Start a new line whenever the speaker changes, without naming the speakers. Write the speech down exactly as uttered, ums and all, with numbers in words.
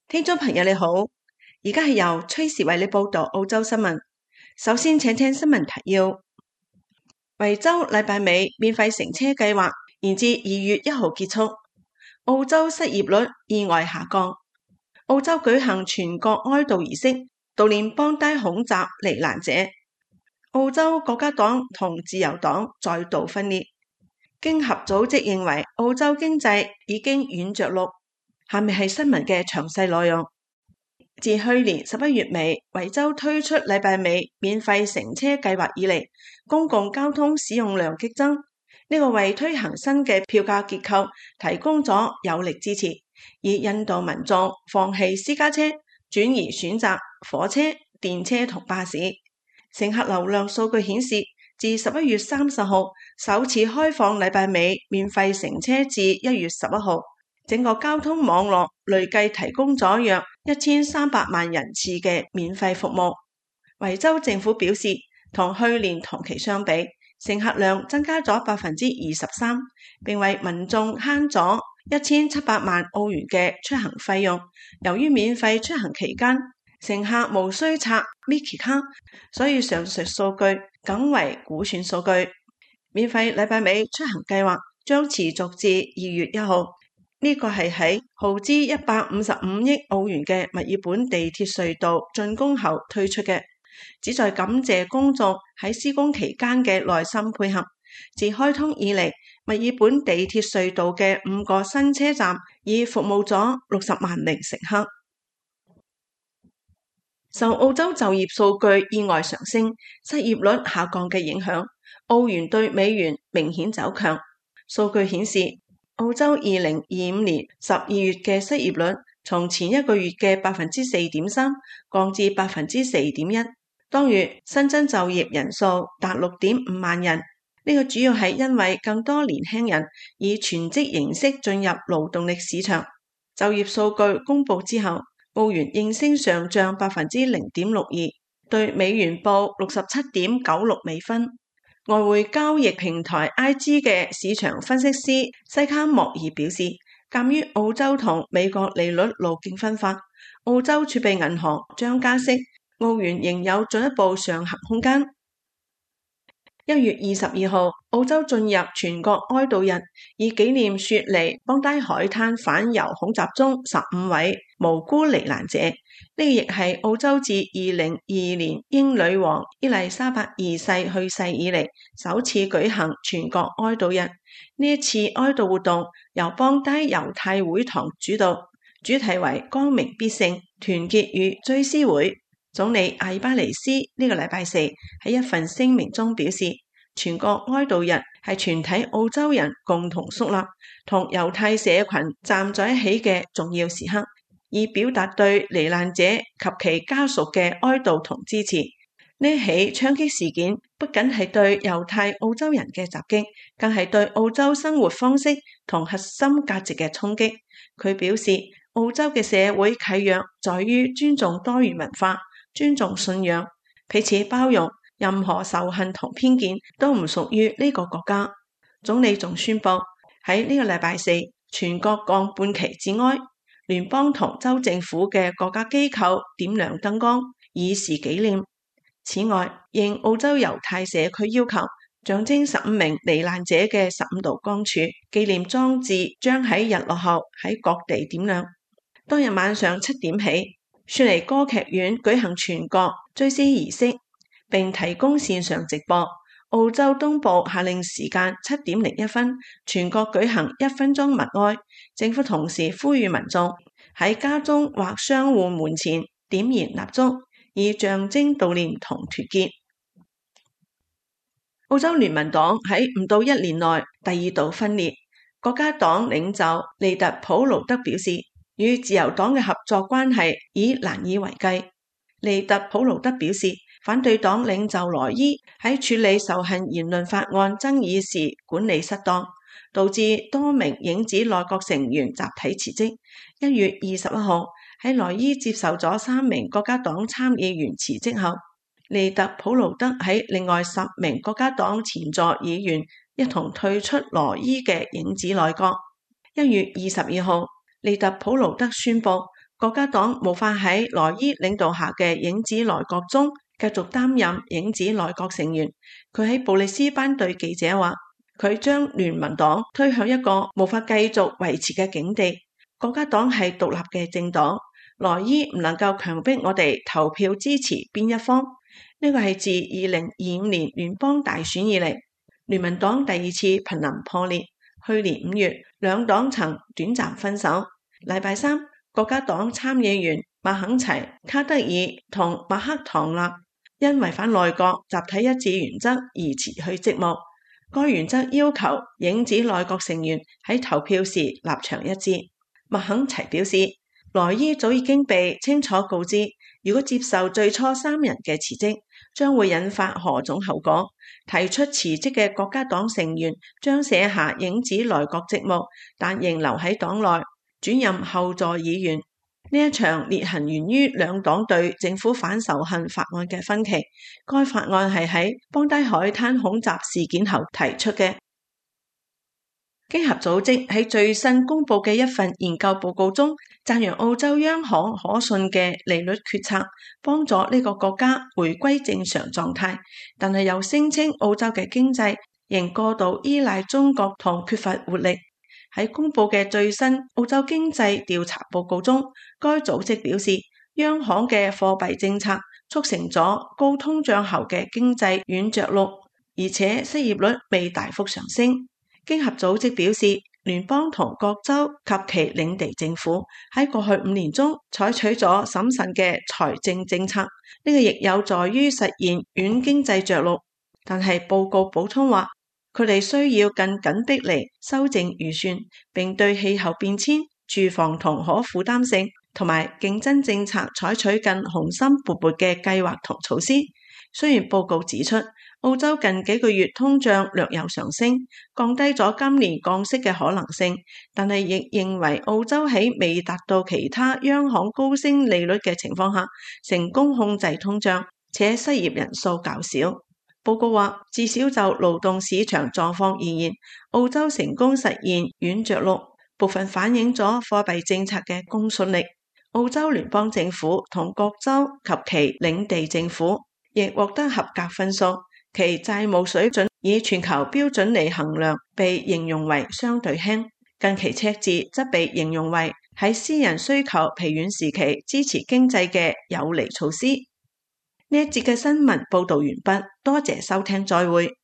聽眾朋友你好，而家係由崔時為你報道澳洲新聞。首先請聽新聞提要：維州禮拜尾免費乘車計劃延至二月一號結束。澳洲失業率意外下降。澳洲舉行全國哀悼儀式，悼念邦低恐襲罹難者。澳洲國家黨同自由黨再度分裂。經合組織認為澳洲經濟已經軟着陸。下面係新聞嘅詳細內容。自去年十一月尾，維州推出禮拜尾免費乘車計劃以嚟，公共交通使用量激增。呢個為推行新嘅票價結構提供咗有力支持，以引導民眾放棄私家車，轉而選擇火車、電車同巴士。乘客流量數據顯示，自十一月三十號首次開放禮拜尾免費乘車至一月十一號。整個交通網絡累計提供咗約一千三百萬人次嘅免費服務。維州政府表示，同去年同期相比，乘客量增加咗百分之二十三，並為民眾慳咗一千七百萬澳元嘅出行費用。由於免費出行期間，乘客無需刷 Mickey 卡，所以上述數據僅為估算數據。免費禮拜尾出行計劃將持續至二月一號。呢個係喺耗資一百五十五億澳元嘅墨爾本地鐵隧道竣工後推出嘅，旨在感謝公眾喺施工期間嘅耐心配合。自開通以嚟，墨爾本地鐵隧道嘅五個新車站已服務咗六十萬名乘客。受澳洲就業數據意外上升、失業率下降嘅影響，澳元對美元明顯走強。數據顯示，澳洲二零二五年十二月嘅失業率從前一個月嘅百分之四點三降至百分之四點一。當月新增就業人數達六點五萬人，呢個主要係因為更多年輕人以全職形式進入勞動力市場。就業數據公布之後，澳元應聲上漲百分之零點六二，對美元報六十七點九六美分。外匯交易平台 I G 嘅市場分析師西卡莫爾表示，鑒於澳洲同美國利率路徑分化，澳洲儲備銀行將加息，澳元仍有進一步上行空間。一月二十二號，澳洲進入全國哀悼日，以紀念雪梨邦低海灘反猶恐襲中十五位無辜罹難者。呢個亦係澳洲自二零二二年英女王伊麗莎白二世去世以嚟首次舉行全國哀悼日。呢一次哀悼活動由邦低猶太會堂主導，主題為光明必勝，團結與追思會。總理艾巴尼斯呢個禮拜四喺一份聲明中表示，全國哀悼日係全體澳洲人共同肅立，同猶太社群站在一起嘅重要時刻，以表達對罹難者及其家屬嘅哀悼同支持。呢起槍擊事件不僅係對猶太澳洲人嘅襲擊，更係對澳洲生活方式同核心價值嘅衝擊。佢表示，澳洲嘅社會契約在於尊重多元文化，尊重信仰，彼此包容，任何仇恨同偏見都唔屬於呢個國家。總理仲宣布喺呢個禮拜四全國降半旗致哀，聯邦同州政府嘅國家機構點亮燈光，以示紀念。此外，應澳洲猶太社區要求，象徵十五名罹難者嘅十五道光柱紀念裝置將喺日落後喺各地點亮。當日晚上七點起，雪梨歌劇院舉行全國追思儀式，並提供線上直播。澳洲東部下令時間七點零一分，全國舉行一分鐘默哀。政府同時呼籲民眾喺家中或商戶門前點燃蠟燭，以象徵悼念同團結。澳洲聯盟黨喺唔到一年內第二度分裂。國家黨領袖利特普勞德表示，與自由黨嘅合作關係已難以為繼。利特普勞德表示，反對黨領袖萊伊喺處理仇恨言論法案爭議時管理失當，導致多名影子內閣成員集體辭職。一月二十一號，喺萊伊接受咗三名國家黨參議員辭職後，利特普勞德喺另外十名國家黨前座議員一同退出萊伊嘅影子內閣。一月二十二號，利特普勞德宣布國家黨無法喺萊伊領導下嘅影子內閣中繼續擔任影子內閣成員。佢喺布里斯班對記者話，佢將聯盟黨推向一個無法繼續維持嘅境地。國家黨係獨立嘅政黨，萊伊唔能夠強迫我哋投票支持邊一方。呢個係自二零二五年聯邦大選以嚟，聯盟黨第二次瀕臨破裂。去年五月，兩黨曾短暫分手。禮拜三，國家黨參議員麥肯齊、卡德爾同麥克唐納因違反內閣集體一致原則而辭去職務。該原則要求影子內閣成員喺投票時立場一致。麥肯齊表示，萊伊早已經被清楚告知，如果接受最初三人嘅辭職，將會引發何種後果。提出辭職嘅國家黨成員將卸下影子內閣職務，但仍留喺黨內轉任後座議員。呢一場裂痕源於兩黨對政府反仇恨法案嘅分歧。該法案係喺邦低海灘恐襲事件後提出嘅。經合組織喺最新公布嘅一份研究報告中，讚揚澳洲央行可信嘅利率決策，幫助呢個國家回歸正常狀態，但係又聲稱澳洲嘅經濟仍過度依賴中國同缺乏活力。喺公布嘅最新澳洲經濟調查報告中，該組織表示，央行嘅貨幣政策促成咗高通脹後嘅經濟軟着陸，而且失業率未大幅上升。經合組織表示，聯邦同各州及其領地政府喺過去五年中採取咗審慎嘅財政政策，呢個亦有助於實現軟經濟着陸。但係報告補充話，佢哋需要更緊迫嚟修正預算，並對氣候變遷、住房同可負擔性同埋競爭政策採取更雄心勃勃嘅計劃同措施。雖然報告指出，澳洲近幾個月通脹略有上升，降低咗今年降息嘅可能性，但係亦認為澳洲喺未達到其他央行高升利率嘅情況下，成功控制通脹，且失業人數較少。報告話，至少就勞動市場狀況而言，澳洲成功實現軟着陸，部分反映咗貨幣政策嘅公信力。澳洲聯邦政府同各州及其領地政府亦獲得合格分數，其債務水準以全球標準嚟衡量，被形容為相對輕。近期赤字則被形容為喺私人需求疲軟時期支持經濟嘅有利措施。呢一節嘅新聞報道完畢，多謝收聽，再會。